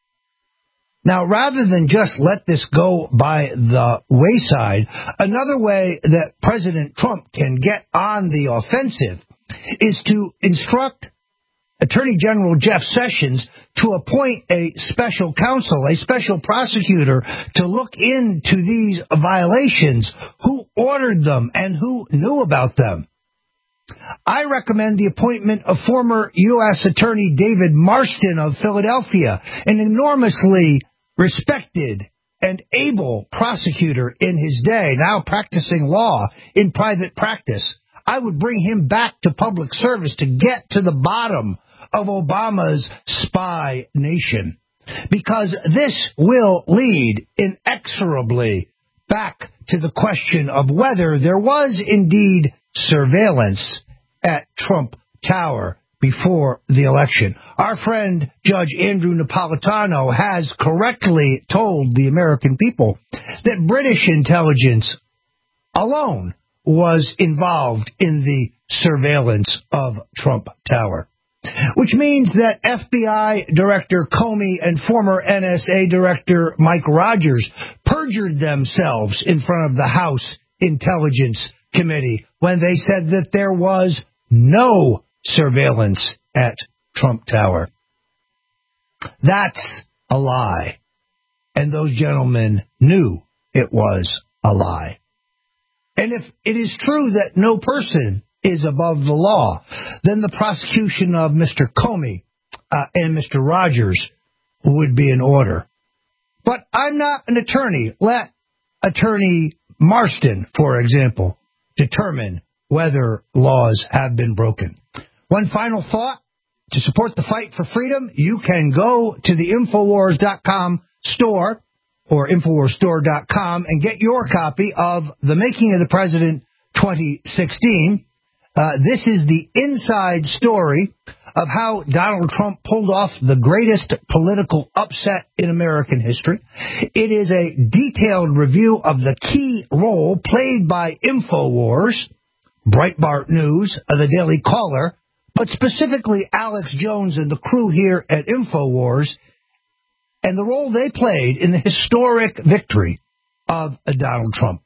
Now, rather than just let this go by the wayside, another way that President Trump can get on the offensive is to instruct Attorney General Jeff Sessions to appoint a special counsel, a special prosecutor, to look into these violations, who ordered them and who knew about them. I recommend the appointment of former U.S. Attorney David Marston of Philadelphia, an enormously respected and able prosecutor in his day, now practicing law in private practice. I would bring him back to public service to get to the bottom of Obama's spy nation, because this will lead inexorably back to the question of whether there was indeed surveillance at Trump Tower before the election. Our friend Judge Andrew Napolitano has correctly told the American people that British intelligence alone was involved in the surveillance of Trump Tower, which means that FBI Director Comey and former NSA Director Mike Rogers perjured themselves in front of the House Intelligence Committee when they said that there was no surveillance at Trump Tower. That's a lie. And those gentlemen knew it was a lie. And if it is true that no person is above the law, then the prosecution of Mr. Comey and Mr. Rogers would be in order. But I'm not an attorney. Let Attorney Marston, for example, determine whether laws have been broken. One final thought. To support the fight for freedom, you can go to the Infowars.com store or InfoWarsStore.com and get your copy of The Making of the President 2016. This is the inside story of how Donald Trump pulled off the greatest political upset in American history. It is a detailed review of the key role played by Infowars, Breitbart News, the Daily Caller, but specifically Alex Jones and the crew here at Infowars, and the role they played in the historic victory of Donald Trump.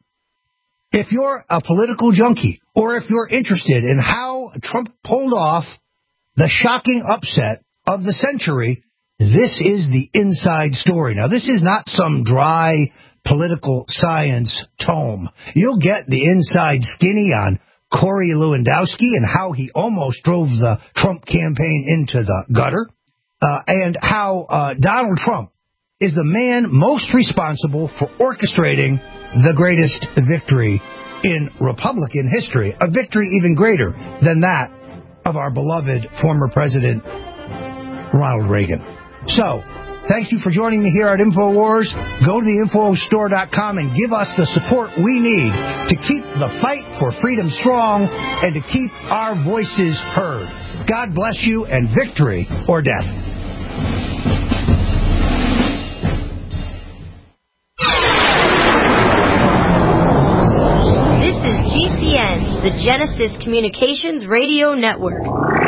If you're a political junkie, or if you're interested in how Trump pulled off the shocking upset of the century, this is the inside story. Now, this is not some dry political science tome. You'll get the inside skinny on Corey Lewandowski and how he almost drove the Trump campaign into the gutter, and how Donald Trump is the man most responsible for orchestrating the greatest victory in Republican history, a victory even greater than that of our beloved former President Ronald Reagan. So, thank you for joining me here at InfoWars. Go to the InfoStore.com and give us the support we need to keep the fight for freedom strong and to keep our voices heard. God bless you, and victory or death. This is GCN, the Genesis Communications Radio Network.